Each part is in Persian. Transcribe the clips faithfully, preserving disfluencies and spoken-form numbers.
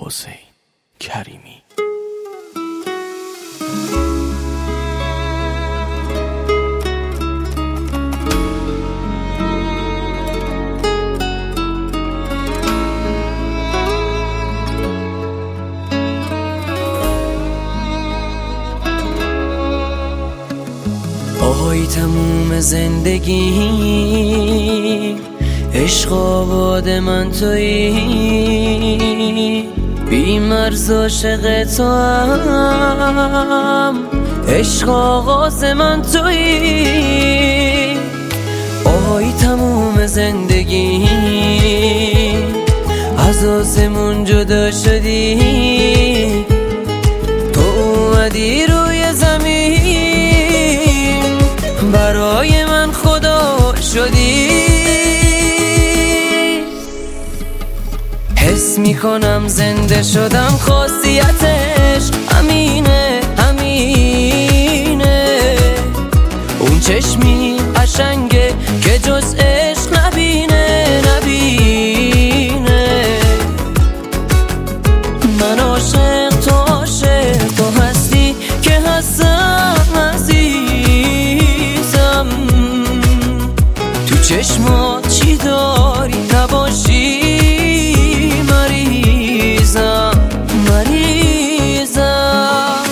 حسین کریمی. آهای تموم زندگی عشق آباد من تویی، بی مرز عاشق تو هم عشق آغاز من تویی. آهای تموم زندگی از آسمون جدا شدی، تو اومدی روی زمین برای من خدا شدی. حس میکنم زنده شدم، خاصیتش همینه همینه. اون چشمی قشنگه که جز عشق نبینه نبینه. من عاشق تو عاشق تو هستی که هستم عزیزم. تو چشمات چی داری نباشی مریضم مریضم.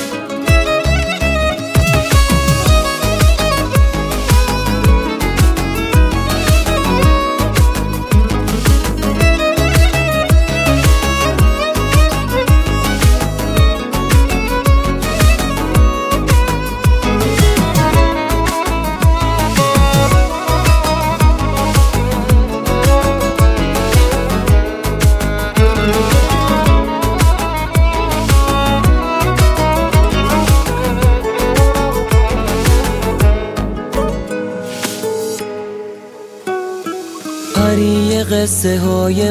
پری قصه های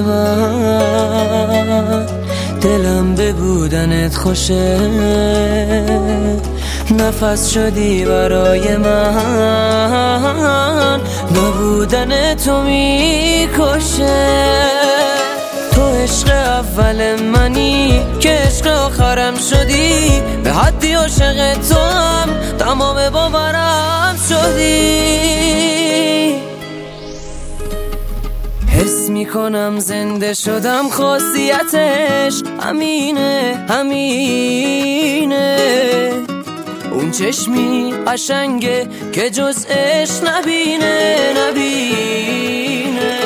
من دلم به بودنت خوشه، نفس شدی برای من، نبودن تو میکشه. تو عشق اول منی که عشق آخرم شدی، به حدی عاشق تو هم تمام باورم شدی. حس میکنم زنده شدم، خاصیتش همینه همینه. اون چشمی قشنگه که جز عشق نبینه نبینه.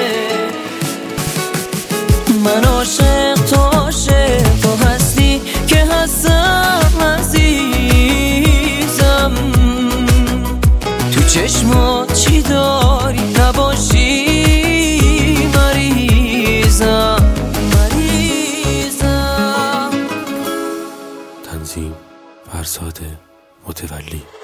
من عاشق تو عاشق تو هستی که هستم عزیزم. تو چشمات چی داری نباشی مریضم مریضم. تنظیم فرزاد متولی.